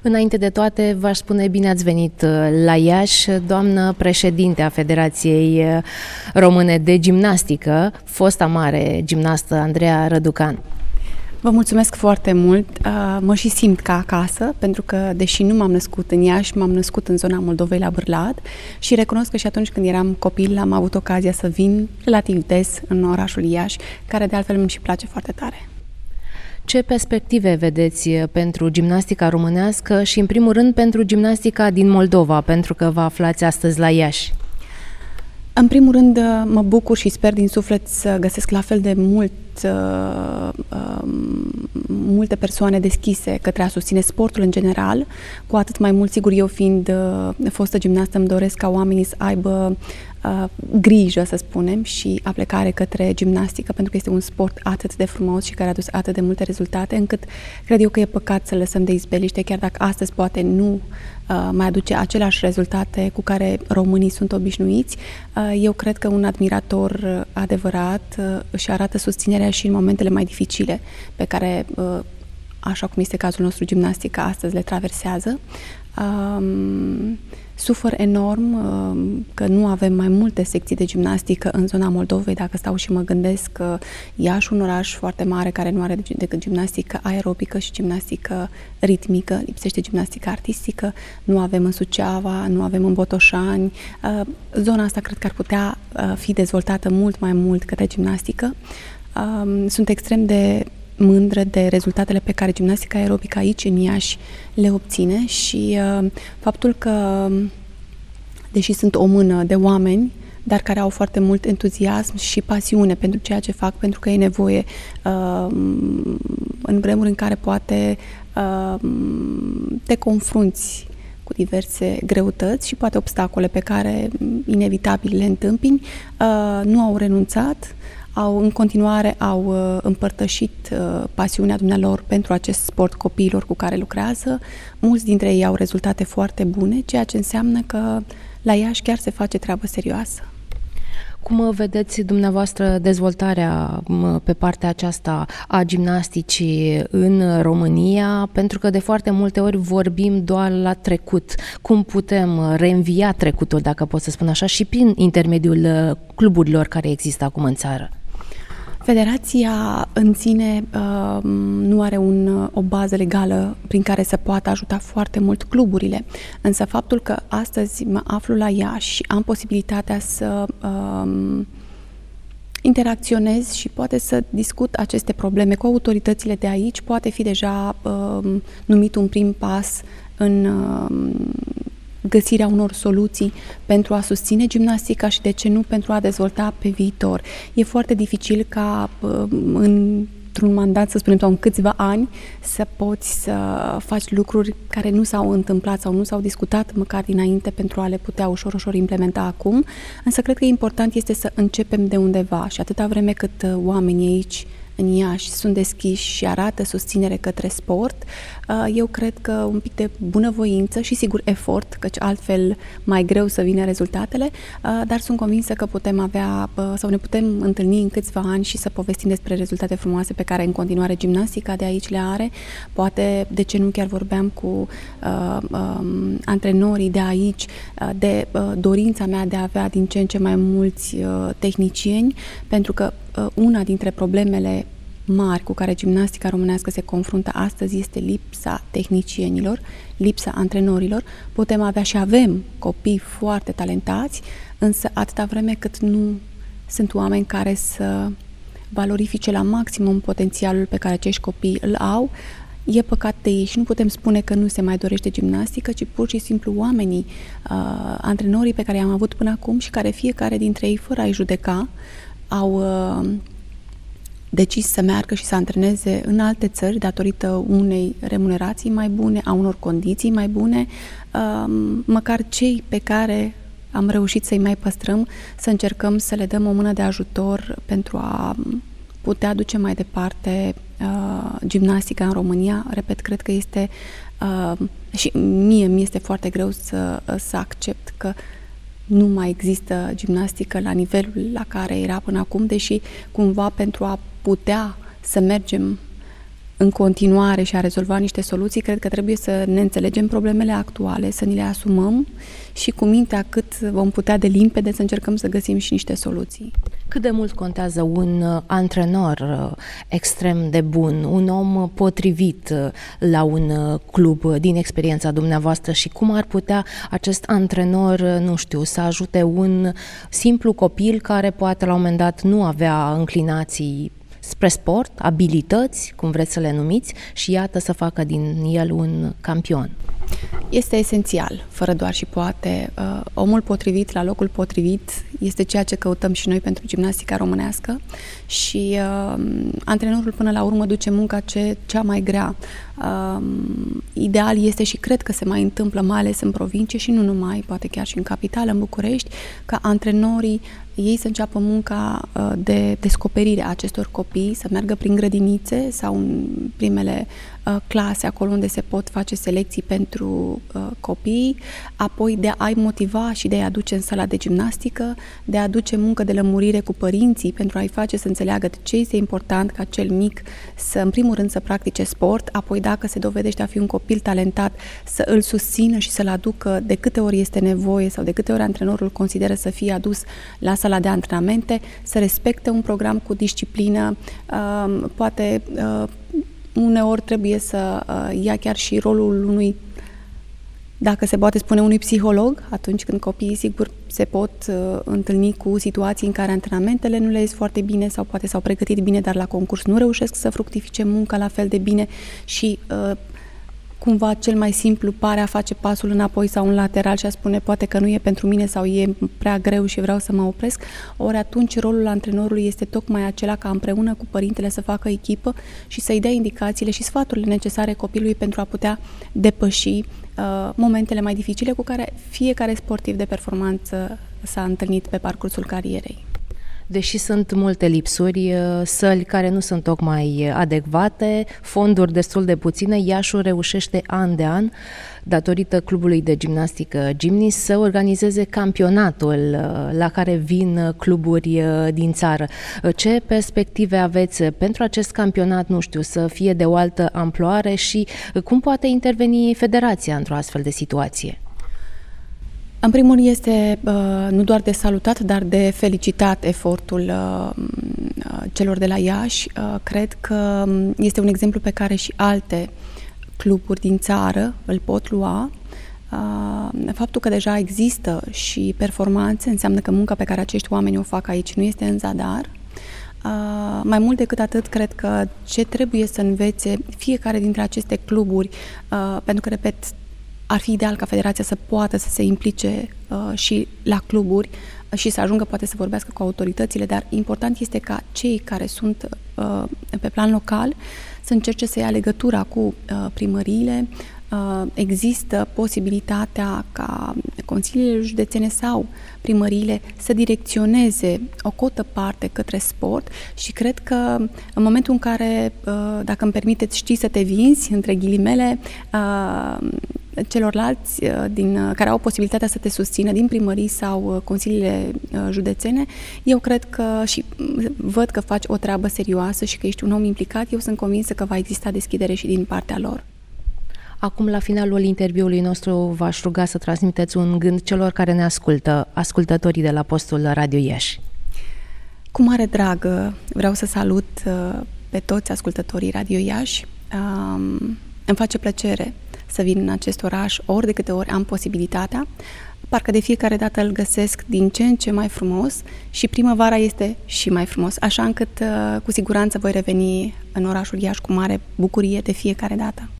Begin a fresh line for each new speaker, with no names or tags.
Înainte de toate, v-aș spune bine ați venit la Iași, doamnă președinte a Federației Române de Gimnastică, fosta mare gimnastă Andreea Răducan.
Vă mulțumesc foarte mult, mă și simt ca acasă, pentru că, deși nu m-am născut în Iași, m-am născut în zona Moldovei, la Bârlad, și recunosc că și atunci când eram copil am avut ocazia să vin relativ des în orașul Iași, care de altfel îmi și place foarte tare.
Ce perspective vedeți pentru gimnastica românească și, în primul rând, pentru gimnastica din Moldova, pentru că vă aflați astăzi la Iași?
În primul rând, mă bucur și sper din suflet să găsesc la fel de multe persoane deschise către a susține sportul în general, cu atât mai mult, sigur, eu fiind fostă gimnastă, îmi doresc ca oamenii să aibă grijă, să spunem, și aplecare către gimnastică, pentru că este un sport atât de frumos și care a adus atât de multe rezultate, încât cred eu că e păcat să lăsăm de izbeliște, chiar dacă astăzi poate nu mai aduce aceleași rezultate cu care românii sunt obișnuiți. Eu cred că un admirator adevărat își arată susținerea și în momentele mai dificile pe care, așa cum este cazul nostru, gimnastica astăzi le traversează. Sufăr enorm că nu avem mai multe secții de gimnastică în zona Moldovei. Dacă stau și mă gândesc că Iași, un oraș foarte mare care nu are decât gimnastică aerobică și gimnastică ritmică, lipsește gimnastică artistică, nu avem în Suceava, nu avem în Botoșani. Zona asta cred că ar putea fi dezvoltată mult mai mult către gimnastică. Sunt extrem de mândră de rezultatele pe care gimnastica aerobică aici în Iași le obține și faptul că, deși sunt o mână de oameni, dar care au foarte mult entuziasm și pasiune pentru ceea ce fac, pentru că e nevoie în vremuri în care poate te confrunți cu diverse greutăți și poate obstacole pe care inevitabil le întâmpini, nu au renunțat, în continuare au împărtășit pasiunea dumnealor pentru acest sport copiilor cu care lucrează. Mulți dintre ei au rezultate foarte bune, ceea ce înseamnă că la Iași chiar se face treabă serioasă.
Cum vedeți dumneavoastră dezvoltarea pe partea aceasta a gimnasticii în România? Pentru că de foarte multe ori vorbim doar la trecut. Cum putem reînvia trecutul, dacă pot să spun așa, și prin intermediul cluburilor care există acum în țară?
Federația în sine nu are o bază legală prin care să poată ajuta foarte mult cluburile, însă faptul că astăzi mă aflu la Iași și am posibilitatea să interacționez și poate să discut aceste probleme cu autoritățile de aici, poate fi deja numit un prim pas în găsirea unor soluții pentru a susține gimnastica și, de ce nu, pentru a dezvolta pe viitor. E foarte dificil ca într-un mandat, să spunem, sau în câțiva ani, să poți să faci lucruri care nu s-au întâmplat sau nu s-au discutat măcar dinainte pentru a le putea ușor implementa acum. Însă cred că important este să începem de undeva și atâta vreme cât oamenii aici în Iași sunt deschiși și arată susținere către sport, eu cred că un pic de bunăvoință și, sigur, efort, căci altfel mai greu să vină rezultatele, dar sunt convinsă că putem avea sau ne putem întâlni în câțiva ani și să povestim despre rezultate frumoase pe care în continuare gimnastica de aici le are. Poate, de ce nu, chiar vorbeam cu antrenorii de aici de dorința mea de a avea din ce în ce mai mulți tehnicieni, pentru că una dintre problemele mari cu care gimnastica românească se confruntă astăzi este lipsa tehnicienilor, lipsa antrenorilor. Putem avea și avem copii foarte talentați, însă atâta vreme cât nu sunt oameni care să valorifice la maximum potențialul pe care acești copii îl au, e păcat de ei și nu putem spune că nu se mai dorește gimnastică, ci pur și simplu oamenii, antrenorii pe care i-am avut până acum și care fiecare dintre ei, fără a-i judeca, au decis să meargă și să antreneze în alte țări datorită unei remunerații mai bune, a unor condiții mai bune, măcar cei pe care am reușit să-i mai păstrăm, să încercăm să le dăm o mână de ajutor pentru a putea duce mai departe gimnastica în România. Repet, cred că este și mie mi este foarte greu să accept că nu mai există gimnastică la nivelul la care era până acum, deși cumva pentru a putea să mergem în continuare și a rezolva niște soluții, cred că trebuie să ne înțelegem problemele actuale, să ni le asumăm și cu mintea cât vom putea de limpede să încercăm să găsim și niște soluții.
Cât de mult contează un antrenor extrem de bun, un om potrivit la un club din experiența dumneavoastră și cum ar putea acest antrenor, nu știu, să ajute un simplu copil care poate la un moment dat nu avea înclinații spre sport, abilități, cum vreți să le numiți, și iată să facă din el un campion?
Este esențial, fără doar și poate. Omul potrivit la locul potrivit este ceea ce căutăm și noi pentru gimnastica românească și antrenorul până la urmă duce munca cea mai grea. Ideal este și cred că se mai întâmplă, mai ales în provincie și nu numai, poate chiar și în capitală, în București, ca antrenorii ei să înceapă munca de descoperire a acestor copii, să meargă prin grădinițe sau în primele clase, acolo unde se pot face selecții pentru copii, apoi de a-i motiva și de a-i aduce în sala de gimnastică, de a aduce muncă de lămurire cu părinții pentru a-i face să înțeleagă de ce este important ca cel mic să, în primul rând, să practice sport, apoi dacă se dovedește a fi un copil talentat, să îl susțină și să-l aducă de câte ori este nevoie sau de câte ori antrenorul consideră să fie adus la sala de antrenamente, să respecte un program cu disciplină, poate uneori trebuie să ia chiar și rolul unui, dacă se poate spune, unui psiholog, atunci când copiii, sigur, se pot întâlni cu situații în care antrenamentele nu le ies foarte bine sau poate s-au pregătit bine, dar la concurs nu reușesc să fructifice munca la fel de bine și cumva cel mai simplu pare a face pasul înapoi sau în lateral și a spune poate că nu e pentru mine sau e prea greu și vreau să mă opresc, ori atunci rolul antrenorului este tocmai acela ca împreună cu părintele să facă echipă și să-i dea indicațiile și sfaturile necesare copilului pentru a putea depăși momentele mai dificile cu care fiecare sportiv de performanță s-a întâlnit pe parcursul carierei.
Deși sunt multe lipsuri, săli care nu sunt tocmai adecvate, fonduri destul de puține, Iașul reușește an de an, datorită clubului de gimnastică Gymnis, să organizeze campionatul la care vin cluburi din țară. Ce perspective aveți pentru acest campionat, nu știu, să fie de o altă amploare și cum poate interveni federația într-o astfel de situație?
În primul rând este nu doar de salutat, dar de felicitat efortul celor de la Iași. Cred că este un exemplu pe care și alte cluburi din țară îl pot lua. Faptul că deja există și performanțe înseamnă că munca pe care acești oameni o fac aici nu este în zadar. Mai mult decât atât, cred că ce trebuie să învețe fiecare dintre aceste cluburi, pentru că, repet, ar fi ideal ca federația să poată să se implice și la cluburi și să ajungă poate să vorbească cu autoritățile, dar important este ca cei care sunt pe plan local să încerce să ia legătura cu primăriile. Există posibilitatea ca consiliile județene sau primăriile să direcționeze o cotă parte către sport și cred că în momentul în care, dacă îmi permiteți, știi să te vinzi, între ghilimele, celorlalți care au posibilitatea să te susțină din primării sau consiliile județene, eu cred că și văd că faci o treabă serioasă și că ești un om implicat, eu sunt convinsă că va exista deschidere și din partea lor.
Acum, la finalul interviului nostru, v-aș ruga să transmiteți un gând celor care ne ascultă, ascultătorii de la postul Radio Iași.
Cu mare drag vreau să salut pe toți ascultătorii Radio Iași. Îmi face plăcere să vin în acest oraș ori de câte ori am posibilitatea. Parcă de fiecare dată îl găsesc din ce în ce mai frumos și primăvara este și mai frumos, așa încât cu siguranță voi reveni în orașul Iași cu mare bucurie de fiecare dată.